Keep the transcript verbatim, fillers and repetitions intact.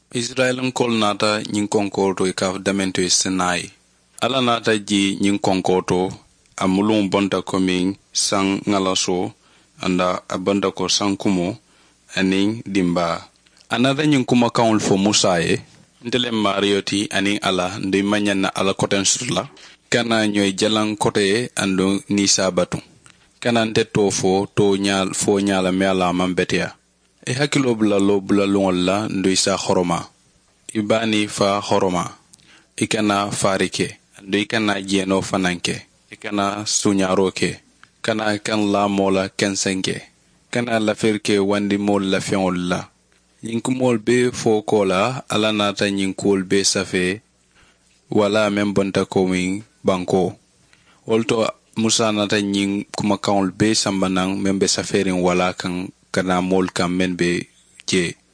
Israel nkol nata nyin konkoto ka damento Sinai. Ala nata ji nyin konkoto amulun bonta komin sang ngalaso anda abanda ko sang kumo aning dimba. Anada nyin kuma kaul fo Musa ye ndele marioti aning ala ndi manyana ala koten sutla kana nyoy jalan kote ando ni sabatu kana nte to fo to nyal fo nyala me ala mambetia e hakilo bula lo bula longolla ndo isa horoma ibani fa horoma ikana farike ndo ikana jeno fananke ikana sunyaroke kana kan la mola kensenke kana la ferke wandi mol la fi'olla yinkumol be fo kola ala nata yinkol be safe wala men bonta komin banko olto Musa nata yin kuma kaul be sambanang men be saferin wala kan kana mol kan men be je